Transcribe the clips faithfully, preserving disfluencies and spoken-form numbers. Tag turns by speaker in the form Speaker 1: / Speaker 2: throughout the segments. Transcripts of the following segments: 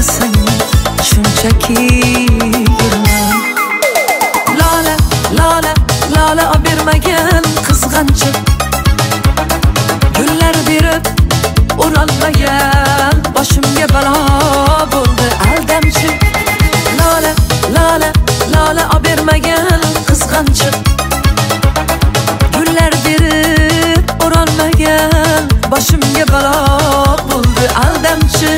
Speaker 1: gapirmasang shunchaki yurma. Lola, lola, lola obermagan qizg'anchiq, gullar berib o'ralmagan boshimga balo bo'ldi aldamchi. Lola, lola, lola obermagan qizg'anchiq, gullar berib o'ralmagan boshimga balo bo'ldi aldamchi.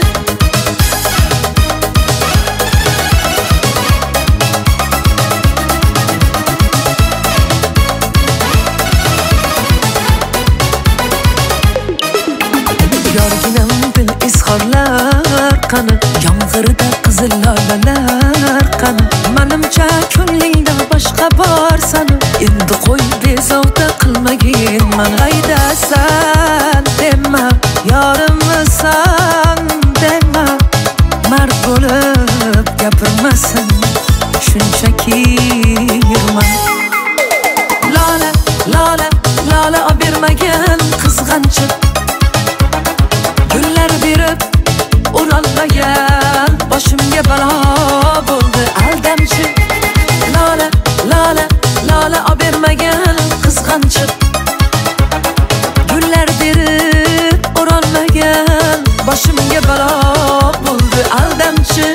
Speaker 1: Yorginamdil izhorlar qani, yomg'irda qizil lolalar qani. Menimcha ko'nglingda boshqa bor sani, endi qo'y bezovta qilmagin. Men qaydasan dema, yorimmisan dema, mard bo'lib gapirmasang shunchaki yurma. Lola, lola, lola obermagan qizg'anchiq, gullar berib o'ralmagan boshimga balo bo'ldi aldamchi. Lola, lola, lola obermagan qizg'anchiq, gullar berib o'ralmagan boshimga balo bo'ldi aldamchi.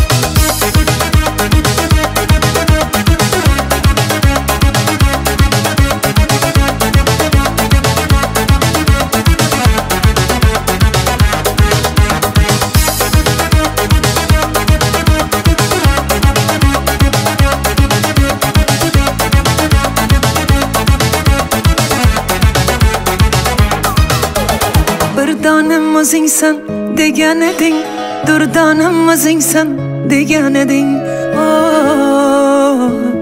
Speaker 1: Durdonim o'zingsan degan eding, durdonim o'zingsan degan eding. Oh,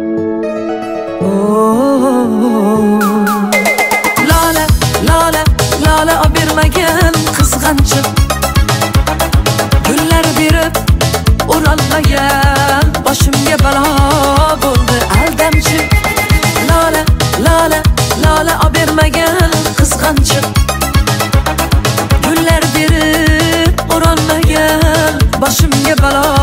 Speaker 1: oh. Lola, lola, lola obermagan qizg'anchiq, gullar berib o'ralmagan boshimga balo bo'ldi aldamchi. Lola, lola, lola obermagan qizg'anchiq, gullar berib o'ralmagan boshimga balo